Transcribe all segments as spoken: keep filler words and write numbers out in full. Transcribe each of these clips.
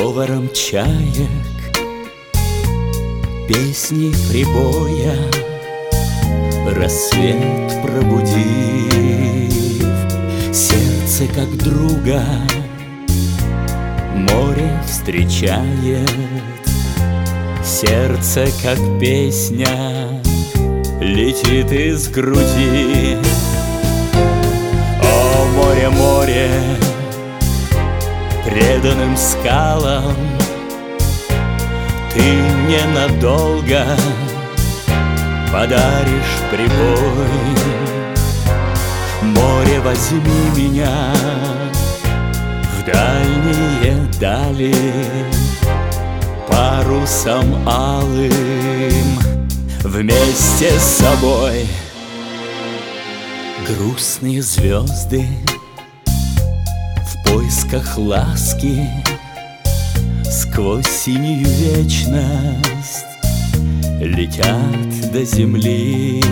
говором чаек, песни прибоя, рассвет пробудив, сердце как друга море встречает, сердце как песня летит из груди. О, море, море, преданным скалам ты ненадолго подаришь прибой. Море, возьми меня в дальние дали, парусом алым вместе с собой. Грустные звезды в поисках ласки сквозь синюю вечность летят до земли.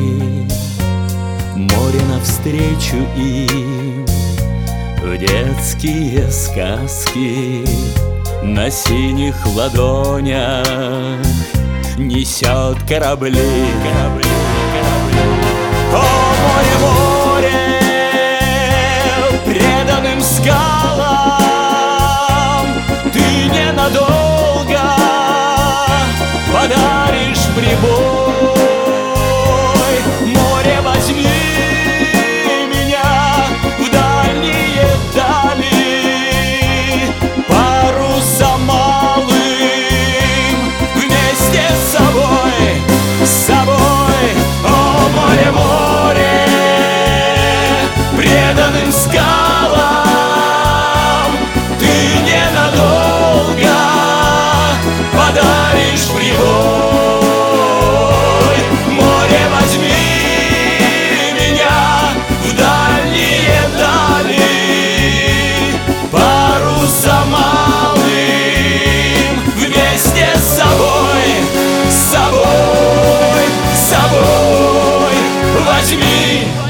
Море навстречу им в детские сказки на синих ладонях несет корабли, корабли, корабли. О, море, море, преданным скалам ты ненадолго подаришь прибой. Море, возьми меня в дальние дали, парусом алым вместе с собой, с собой. О, море, море, преданным скалам ты ненадолго подаришь прибой. Море, возьми меня в дальние дали, парусом алым вместе с собой, с собой, с собой. Возьми